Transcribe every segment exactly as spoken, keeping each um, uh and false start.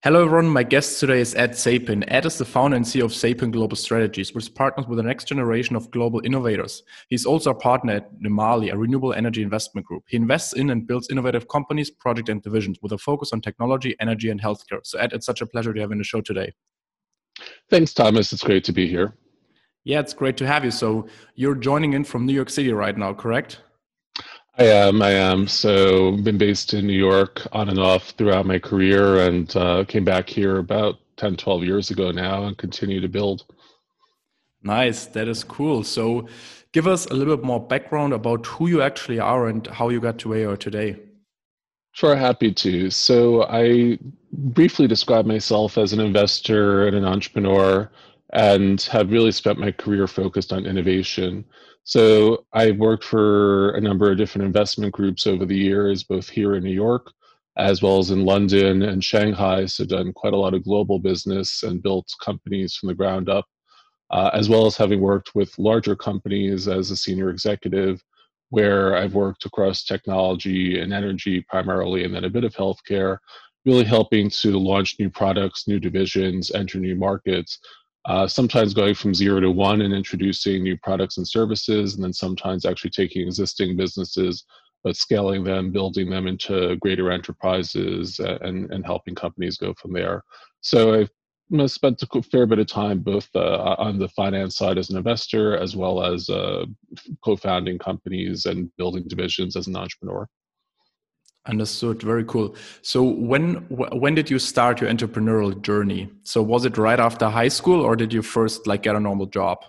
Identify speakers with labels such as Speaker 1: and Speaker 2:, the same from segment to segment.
Speaker 1: Hello everyone, my guest today is Ed Sapin. Ed is the founder and C E O of Sapin Global Strategies, which partners with the next generation of global innovators. He's also a partner at Nimali, a renewable energy investment group. He invests in and builds innovative companies, projects, and divisions with a focus on technology, energy, and healthcare. So Ed, it's such a pleasure to have you on the show today.
Speaker 2: Thanks, Thomas. It's great to be here.
Speaker 1: Yeah, it's great to have you. So you're joining in from New York City right now, correct?
Speaker 2: I am. I am. So been based in New York on and off throughout my career, and uh, came back here about ten, twelve years ago now and continue to build.
Speaker 1: Nice, that is cool. So give us a little bit more background about who you actually are and how you got to where you are today.
Speaker 2: Sure, happy to. So I briefly describe myself as an investor and an entrepreneur, and have really spent my career focused on innovation. So I've worked for a number of different investment groups over the years, both here in New York, as well as in London and Shanghai. So done quite a lot of global business and built companies from the ground up, uh, as well as having worked with larger companies as a senior executive, where I've worked across technology and energy primarily, and then a bit of healthcare, really helping to launch new products, new divisions, enter new markets, uh, sometimes going from zero to one and introducing new products and services, and then sometimes actually taking existing businesses, but scaling them, building them into greater enterprises, uh, and, and helping companies go from there. So I've I spent a fair bit of time both uh, on the finance side as an investor, as well as uh, co-founding companies and building divisions as an entrepreneur.
Speaker 1: Understood. Very cool. So when when did you start your entrepreneurial journey? So was it right after high school, or did you first like get a normal job?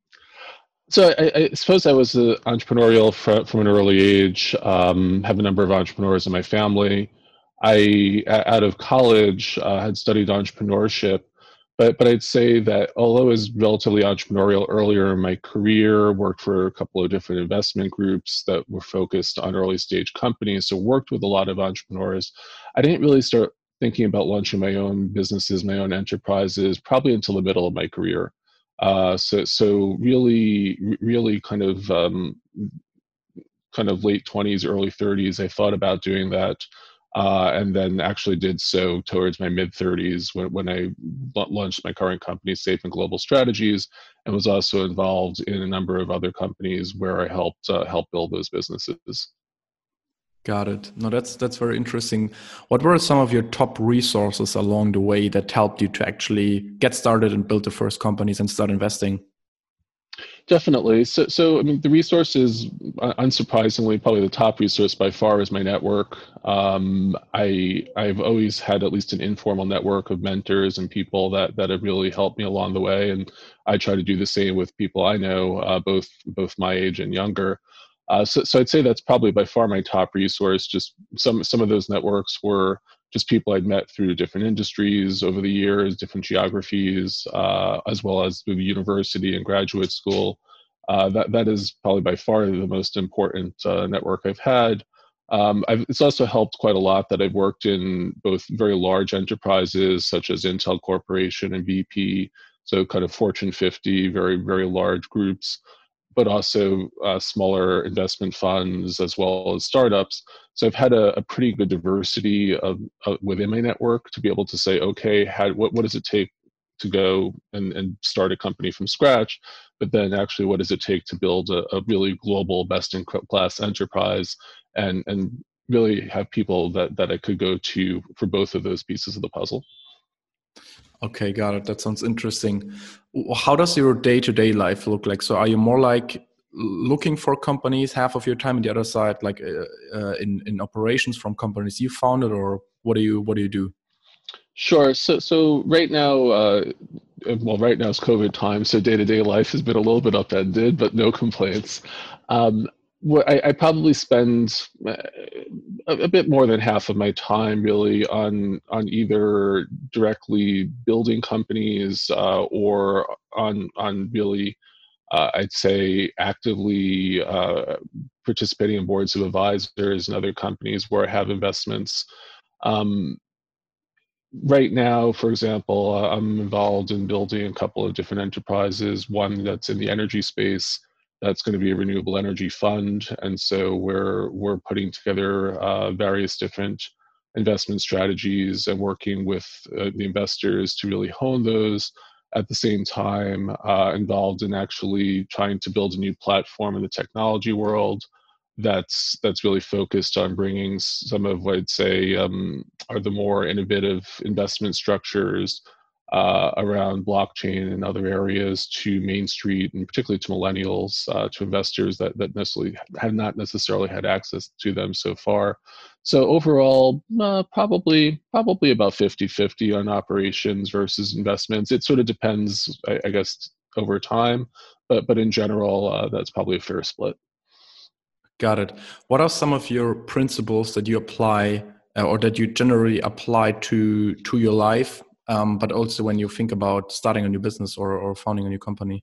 Speaker 2: So I, I suppose I was uh, entrepreneurial from, from an early age. Um, have a number of entrepreneurs in my family. I, out of college, uh, had studied entrepreneurship, but but I'd say that although I was relatively entrepreneurial earlier in my career, worked for a couple of different investment groups that were focused on early stage companies, so worked with a lot of entrepreneurs. I didn't really start thinking about launching my own businesses, my own enterprises, probably until the middle of my career. Uh, so so really, really kind of um, kind of late twenties, early thirties, I thought about doing that. Uh, and then actually did so towards my mid thirties when, when I launched my current company, Safe and Global Strategies, and was also involved in a number of other companies where I helped uh, help build those businesses.
Speaker 1: Got it. No, that's that's very interesting. What were some of your top resources along the way that helped you to actually get started and build the first companies and start investing?
Speaker 2: Definitely. So, so I mean, the resource is uh, unsurprisingly probably the top resource by far is my network. Um, I I've always had at least an informal network of mentors and people that that have really helped me along the way, and I try to do the same with people I know, uh, both both my age and younger. Uh, so, so I'd say that's probably by far my top resource. Just some some of those networks were just people I'd met through different industries over the years, different geographies, uh, as well as through the university and graduate school. Uh, that that is probably by far the most important uh, network I've had. Um, I've, it's also helped quite a lot that I've worked in both very large enterprises such as Intel Corporation and B P, so kind of Fortune fifty, very very large groups, but also uh, smaller investment funds as well as startups. So I've had a, a pretty good diversity of, of within my network to be able to say, okay, how, what what does it take to go and, and start a company from scratch, but then actually what does it take to build a, a really global best-in-class enterprise, and and really have people that, that I could go to for both of those pieces of the puzzle.
Speaker 1: Okay, got it. That sounds interesting. How does your day-to-day life look like? So are you more like looking for companies half of your time, and the other side like uh, uh, in in operations from companies you founded, or what do you what do you do?
Speaker 2: Sure. So, so right now, uh, well, right now it's COVID time, so day-to-day life has been a little bit upended, but no complaints. Um, what I, I probably spend uh, a, a bit more than half of my time really on on either directly building companies, uh, or on on really, uh, I'd say, actively uh, participating in boards of advisors and other companies where I have investments. Um, Right now, for example, uh, I'm involved in building a couple of different enterprises. One that's in the energy space, that's going to be a renewable energy fund, and so we're we're putting together uh, various different investment strategies and working with uh, the investors to really hone those. At the same time, uh, involved in actually trying to build a new platform in the technology world that's that's really focused on bringing some of what I'd say um, are the more innovative investment structures uh, around blockchain and other areas to Main Street, and particularly to millennials, uh, to investors that that necessarily have not necessarily had access to them so far. So overall, uh, probably probably about fifty fifty on operations versus investments. It sort of depends, I, I guess, over time, but but in general, uh, that's probably a fair split.
Speaker 1: Got it. What are some of your principles that you apply uh, or that you generally apply to to your life, um, but also when you think about starting a new business or, or founding a new company?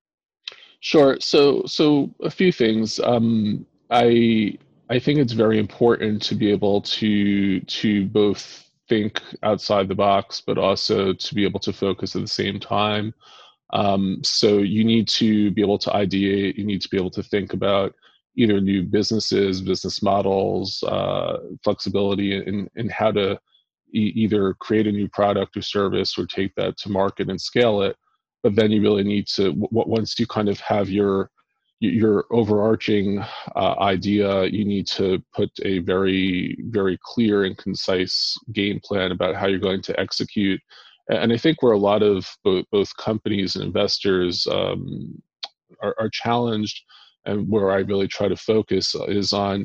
Speaker 2: Sure. So so a few things. Um, I I think it's very important to be able to to both think outside the box, but also to be able to focus at the same time. Um, so you need to be able to ideate. You need to be able to think about either new businesses, business models, uh, flexibility in, in how to e- either create a new product or service or take that to market and scale it. But then you really need to, w- once you kind of have your your overarching uh, idea, you need to put a very, very clear and concise game plan about how you're going to execute. And I think where a lot of both, both companies and investors um, are, are challenged, and where I really try to focus is on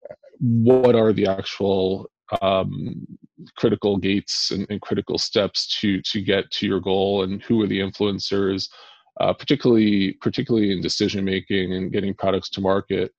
Speaker 2: what are the actual um, critical gates and, and critical steps to to get to your goal, and who are the influencers, uh, particularly particularly in decision making and getting products to market.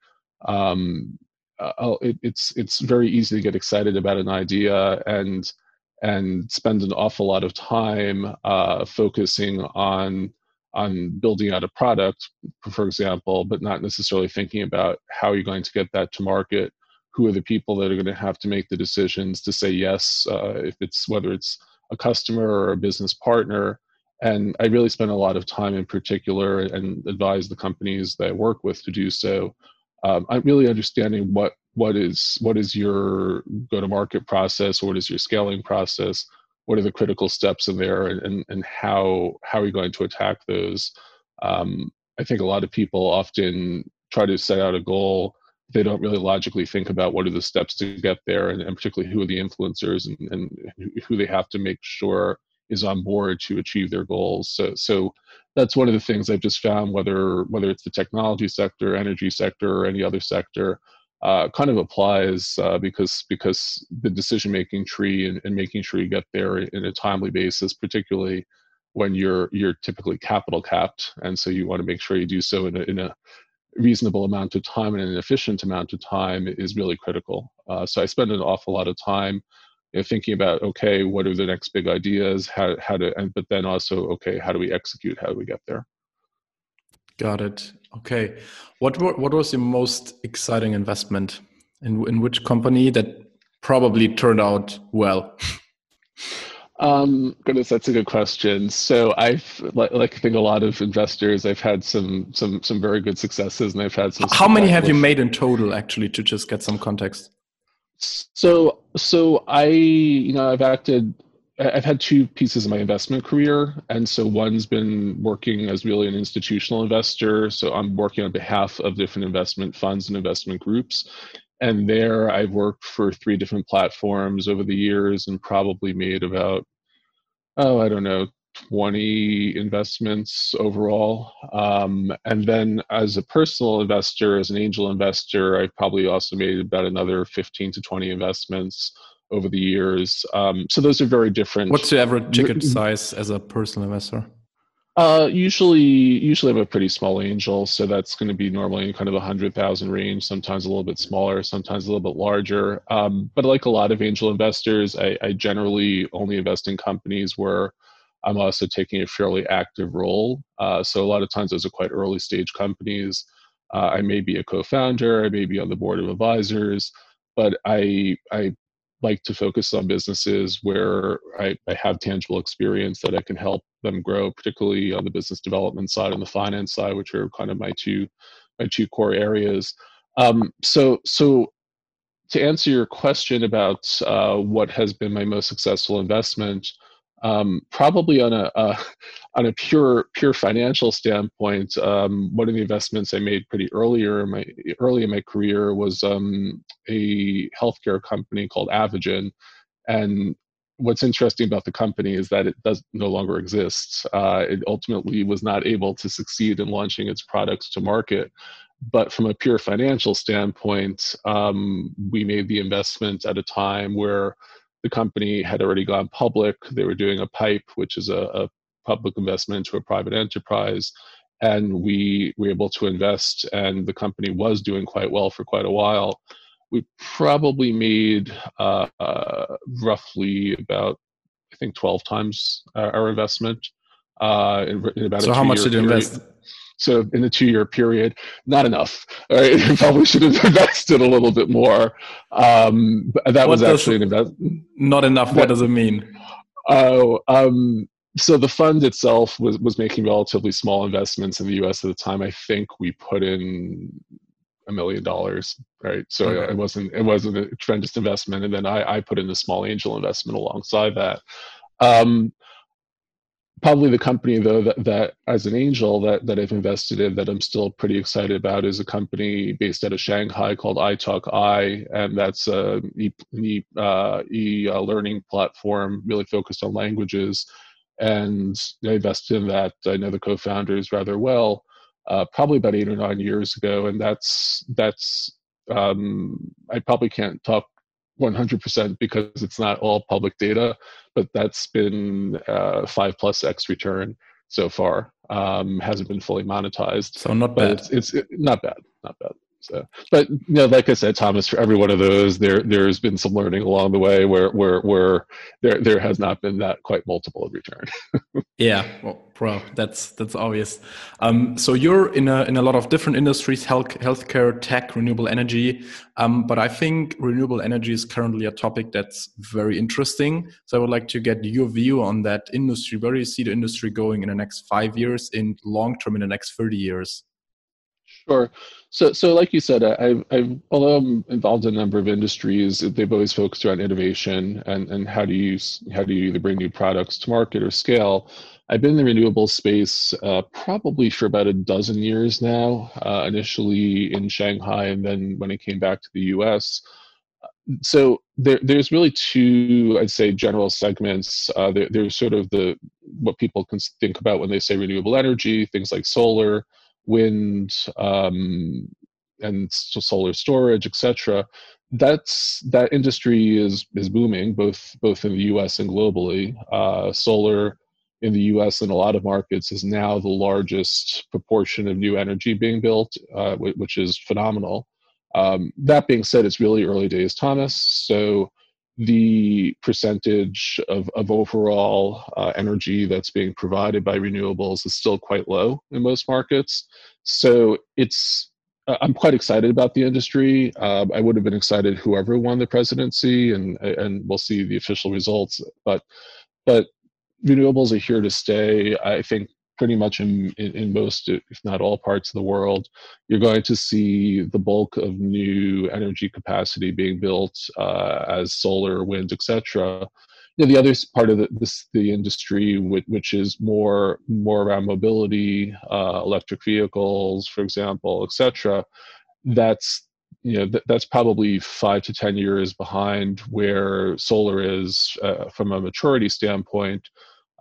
Speaker 2: Um, uh, it, it's it's very easy to get excited about an idea and and spend an awful lot of time uh, focusing on on building out a product, for example, but not necessarily thinking about how you're going to get that to market. Who are the people that are going to have to make the decisions to say yes, uh, if it's whether it's a customer or a business partner. And I really spend a lot of time in particular and advise the companies that I work with to do so. Um, I'm really understanding what what is what is your go-to-market process, or what is your scaling process, what are the critical steps in there, and and, and how how are you going to attack those. Um, I think a lot of people often try to set out a goal. They don't really logically think about what are the steps to get there, and, and particularly who are the influencers, and, and who they have to make sure is on board to achieve their goals. So, so that's one of the things I've just found, whether whether it's the technology sector, energy sector, or any other sector, uh, kind of applies uh, because because the decision making tree and, and making sure you get there in a timely basis, particularly when you're you're typically capital capped, and so you want to make sure you do so in a, in a reasonable amount of time and an efficient amount of time is really critical. Uh, so I spend an awful lot of time, you know, thinking about, okay, what are the next big ideas? How how to, and but then also, okay, how do we execute? How do we get there?
Speaker 1: Got it. Okay. What wa- what was your most exciting investment in in which company that probably turned out well?
Speaker 2: Um, goodness, that's a good question. So I've, like, like I think a lot of investors, I've had some some some very good successes, and I've had some
Speaker 1: How many have
Speaker 2: spectacular.
Speaker 1: you made in total, actually, to just get some context?
Speaker 2: So, so I, you know, I've acted, I- I've had two pieces of my investment career. And so one's been working as really an institutional investor. So I'm working on behalf of different investment funds and investment groups. And there I've worked for three different platforms over the years and probably made about, oh, I don't know, twenty investments overall. Um, and then as a personal investor, as an angel investor, I've probably also made about another fifteen to twenty investments over the years. Um, so those are very different.
Speaker 1: What's your average ticket size as a personal investor?
Speaker 2: Uh, usually, usually I'm a pretty small angel, so that's going to be normally in kind of a hundred thousand range. Sometimes a little bit smaller, sometimes a little bit larger. Um, but like a lot of angel investors, I, I generally only invest in companies where I'm also taking a fairly active role. Uh, so a lot of times those are quite early stage companies. Uh, I may be a co-founder, I may be on the board of advisors, but I I like to focus on businesses where I, I have tangible experience that I can help them grow, particularly on the business development side and the finance side, which are kind of my two my two core areas. Um, so so to answer your question about uh, what has been my most successful investment, um, probably on a uh, on a pure pure financial standpoint, um, one of the investments I made pretty earlier in my early in my career was um, a healthcare company called Avogen. And what's interesting about the company is that it does no longer exist. Uh, it ultimately was not able to succeed in launching its products to market. But from a pure financial standpoint, um, we made the investment at a time where the company had already gone public. They were doing a PIPE, which is a, a public investment into a private enterprise. And we were able to invest, and the company was doing quite well for quite a while. We probably made uh, uh, roughly about, I think, twelve times our, our investment uh, in, in about a
Speaker 1: So how much
Speaker 2: two-year
Speaker 1: did you
Speaker 2: period.
Speaker 1: invest?
Speaker 2: So in a two-year period, not enough. All right, you probably should have invested a little bit more. Um, that was
Speaker 1: What does
Speaker 2: actually an invest.
Speaker 1: not enough? What
Speaker 2: That
Speaker 1: does it mean?
Speaker 2: oh, um, so the fund itself was was making relatively small investments in the U S at the time. I think we put in a million dollars, right? So
Speaker 1: Okay.
Speaker 2: it wasn't it wasn't a tremendous investment, and then I, I put in a small angel investment alongside that. Um, Probably the company though that, that as an angel that, that I've invested in that I'm still pretty excited about is a company based out of Shanghai called iTalki, and that's a e, e, uh, e uh, learning platform really focused on languages. And I invested in that. I know the co-founders rather well, uh, probably about eight or nine years ago, and that's that's um, I probably can't talk one hundred percent because it's not all public data, but that's been uh, five plus X return so far. Um, hasn't been fully monetized,
Speaker 1: So not
Speaker 2: but
Speaker 1: bad.
Speaker 2: it's it's not bad, not bad. So, but you know, like I said, Thomas, for every one of those, there there's been some learning along the way where where where there there has not been that quite multiple of return.
Speaker 1: Yeah, well, bro, that's that's obvious. Um, so you're in a in a lot of different industries, health, healthcare, tech, renewable energy. Um, but I think renewable energy is currently a topic that's very interesting. So I would like to get your view on that industry. Where do you see the industry going in the next five years, in long term, in the next thirty years?
Speaker 2: Sure. So, so like you said, I- I've, I've, although I'm involved in a number of industries, they've always focused around innovation and, and how do you s- how do you either bring new products to market or scale. I've been in the renewable space uh, probably for about a dozen years now. Uh, initially in Shanghai, and then when I came back to the U S. So there, there's really two, I'd say, general segments. Uh, there, there's sort of the what people can think about when they say renewable energy, things like solar, wind, um, and so solar storage, et cetera. That's that industry is is booming both both in the U S and globally. Uh, solar in the U S and a lot of markets is now the largest proportion of new energy being built, uh, which is phenomenal. Um, that being said, it's really early days, Thomas. So the percentage of, of overall uh, energy that's being provided by renewables is still quite low in most markets. So it's uh, I'm quite excited about the industry. Um, I would have been excited whoever won the presidency, and and we'll see the official results. But but renewables are here to stay. I think pretty much in, in, in most, if not all parts of the world, you're going to see the bulk of new energy capacity being built uh, as solar, wind, et cetera. You know, the other part of the, this, the industry, which, which is more more around mobility, uh, electric vehicles, for example, et cetera. That's you know th- that's probably five to ten years behind where solar is uh, from a maturity standpoint.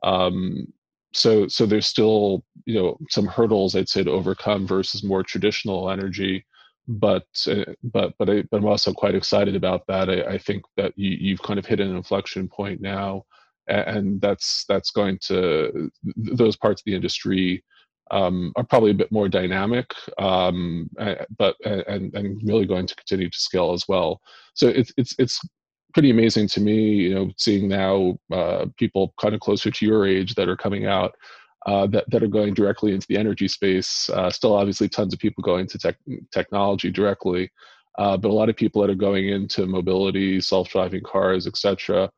Speaker 2: um, so so there's still you know some hurdles I'd say to overcome versus more traditional energy, but uh, but but, I, but I'm also quite excited about that. I, I think that you, you've kind of hit an inflection point now, and that's that's going to those parts of the industry um, are probably a bit more dynamic, um, but and and really going to continue to scale as well. So it's it's it's pretty amazing to me, you know, seeing now uh, people kind of closer to your age that are coming out uh, that that are going directly into the energy space. Uh, still, obviously, tons of people going to tech, technology directly, uh, but a lot of people that are going into mobility, self-driving cars, et cetera,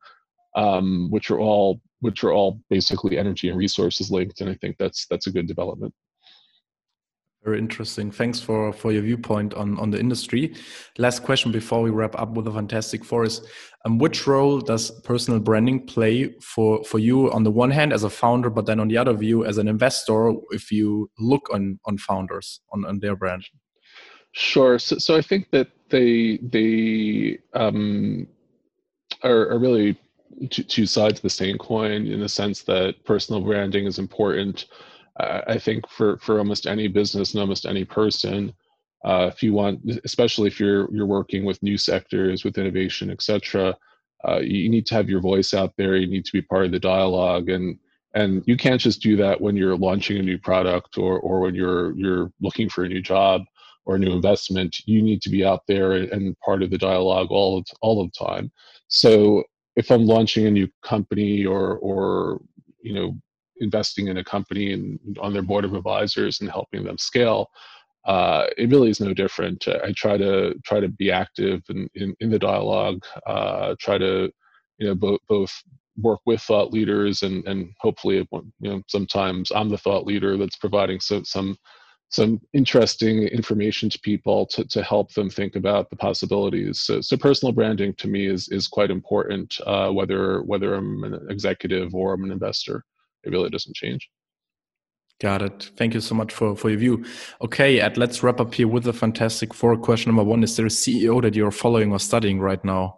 Speaker 2: um, which are all which are all basically energy and resources linked. And I think that's that's a good development.
Speaker 1: Very interesting. Thanks for, for your viewpoint on, on the industry. Last question before we wrap up with the Fantastic Four is, um, which role does personal branding play for, for you on the one hand as a founder, but then on the other view as an investor, if you look on, on founders, on, on their brand?
Speaker 2: Sure. So, so I think that they, they um, are, are really two, two sides of the same coin, in the sense that personal branding is important. Uh, I think for, for almost any business and almost any person, uh, if you want, especially if you're you're working with new sectors, with innovation, et cetera, uh, you need to have your voice out there. You need to be part of the dialogue, and and you can't just do that when you're launching a new product, or or when you're you're looking for a new job or a new investment. You need to be out there and part of the dialogue all of, all of the time. So if I'm launching a new company, or or you know investing in a company and on their board of advisors and helping them scale, uh, it really is no different. I try to try to be active in, in, in the dialogue, uh, try to, you know, both both work with thought leaders, and, and hopefully, you know, sometimes I'm the thought leader that's providing so, some some interesting information to people to, to help them think about the possibilities. So, so personal branding to me is is quite important, uh, whether whether I'm an executive or I'm an investor. It really doesn't change.
Speaker 1: Got it. Thank you so much for, for your view. Okay, Ed, let's wrap up here with the Fantastic Four. Question number one, is there a C E O that you're following or studying right now?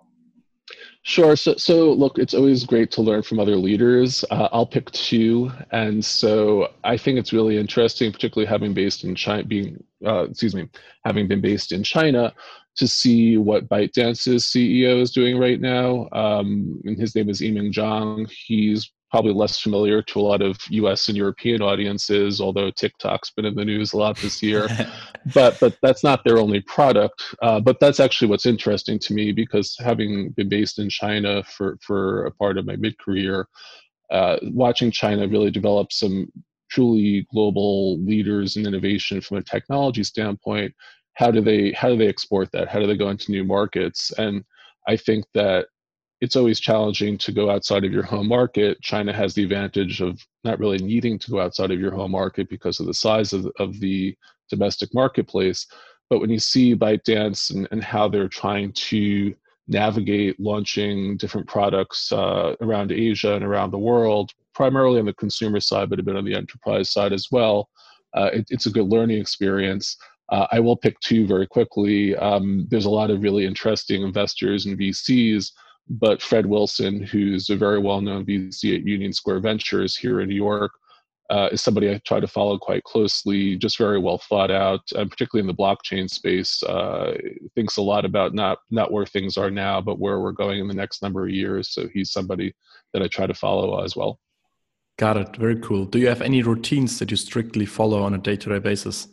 Speaker 2: Sure. So, so look, it's always great to learn from other leaders. Uh, I'll pick two, and so I think it's really interesting, particularly having based in China, being uh, excuse me, having been based in China, to see what ByteDance's C E O is doing right now. Um, and his name is Yiming Zhang. He's probably less familiar to a lot of U S and European audiences, although TikTok's been in the news a lot this year. but but that's not their only product. Uh, but that's actually what's interesting to me, because having been based in China for, for a part of my mid-career, uh, watching China really develop some truly global leaders in innovation from a technology standpoint, how do they how do they export that? How do they go into new markets? And I think that it's always challenging to go outside of your home market. China has the advantage of not really needing to go outside of your home market because of the size of, of the domestic marketplace. But when you see ByteDance and, and how they're trying to navigate launching different products uh, around Asia and around the world, primarily on the consumer side, but a bit on the enterprise side as well, uh, it, it's a good learning experience. Uh, I will pick two very quickly. Um, there's a lot of really interesting investors and V Cs, but Fred Wilson, who's a very well-known V C at Union Square Ventures here in New York, uh, is somebody I try to follow quite closely, just very well thought out, and particularly in the blockchain space, uh, thinks a lot about not, not where things are now, but where we're going in the next number of years. So he's somebody that I try to follow as well.
Speaker 1: Got it. Very cool. Do you have any routines that you strictly follow on a day-to-day basis?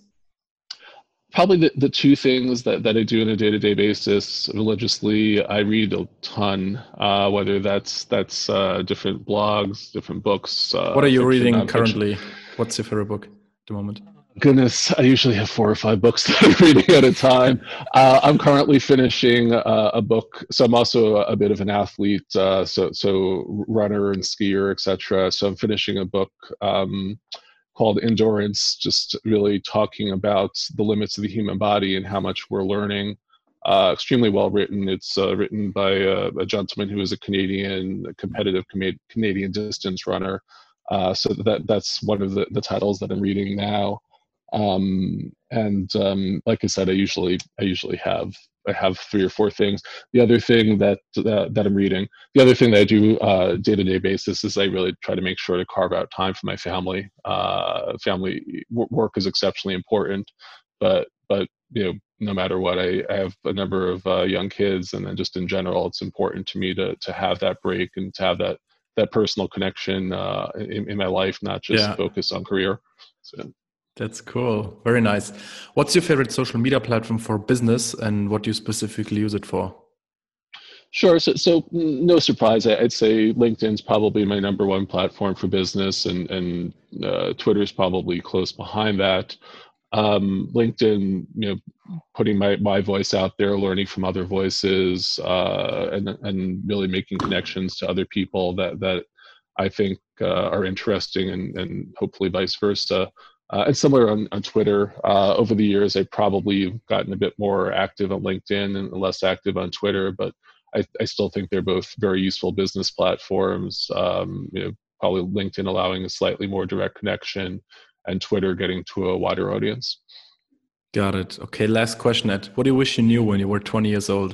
Speaker 2: Probably the, the two things that, that I do on a day-to-day basis religiously. I read a ton, uh, whether that's that's uh, different blogs, different books. Uh,
Speaker 1: what are you
Speaker 2: fiction,
Speaker 1: reading
Speaker 2: nonfiction.
Speaker 1: currently? What's your favorite book at the moment?
Speaker 2: Goodness, I usually have four or five books that I'm reading at a time. Uh, I'm currently finishing uh, a book. So I'm also a, a bit of an athlete, uh, so so runner and skier, et cetera. So I'm finishing a book um, called Endurance, just really talking about the limits of the human body and how much we're learning. Uh, extremely well written. It's uh, written by a, a gentleman who is a Canadian, a competitive Canadian distance runner. Uh, so that that's one of the, the titles that I'm reading now. Um, and um, like I said, I usually I usually have I have three or four things. The other thing that uh, that I'm reading, the other thing that I do uh, day-to-day basis is I really try to make sure to carve out time for my family. Uh, family work is exceptionally important, but but you know no matter what, I, I have a number of uh, young kids, and then just in general, it's important to me to to have that break and to have that that personal connection uh, in, in my life, not just yeah. focus on career. So.
Speaker 1: That's cool. Very nice. What's your favorite social media platform for business, and what do you specifically use it for?
Speaker 2: Sure. So, so no surprise, I'd say LinkedIn's probably my number one platform for business, and, and uh, Twitter's probably close behind that. Um, LinkedIn, you know, putting my, my voice out there, learning from other voices, uh, and, and really making connections to other people that, that I think uh, are interesting, and, and hopefully vice versa. Uh, and similar on, on Twitter. Uh, over the years, I've probably gotten a bit more active on LinkedIn and less active on Twitter, but I, I still think they're both very useful business platforms. Um, you know, probably LinkedIn allowing a slightly more direct connection, and Twitter getting to a wider audience.
Speaker 1: Got it. Okay, last question, Ed. What do you wish you knew when you were twenty years old?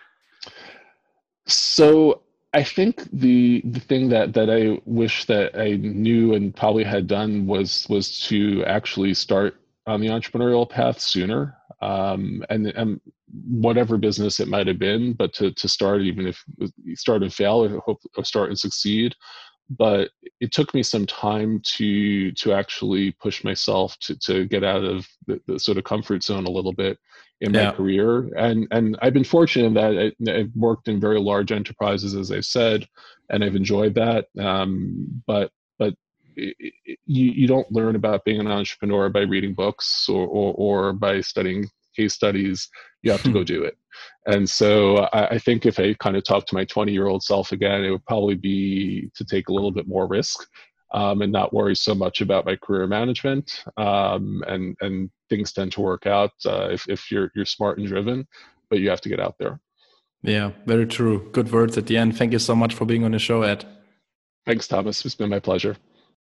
Speaker 2: So I think the the thing that that I wish that I knew and probably had done was was to actually start on the entrepreneurial path sooner, um, and and whatever business it might have been, but to to start, even if you start and fail, or hope or start and succeed. But it took me some time to to actually push myself to to get out of the, the sort of comfort zone a little bit in my
Speaker 1: Yeah.
Speaker 2: career. And and I've been fortunate in that I, I've worked in very large enterprises, as I said, and I've enjoyed that. Um, but but it, it, you you don't learn about being an entrepreneur by reading books or or, or by studying case studies. You have to go do it. And so I, I think if I kind of talk to my twenty year old self again, it would probably be to take a little bit more risk, um, and not worry so much about my career management. Um, and, and things tend to work out uh, if, if you're, you're smart and driven, but you have to get out there.
Speaker 1: Yeah, very true. Good words at the end. Thank you so much for being on the show, Ed.
Speaker 2: Thanks, Thomas. It's been my pleasure.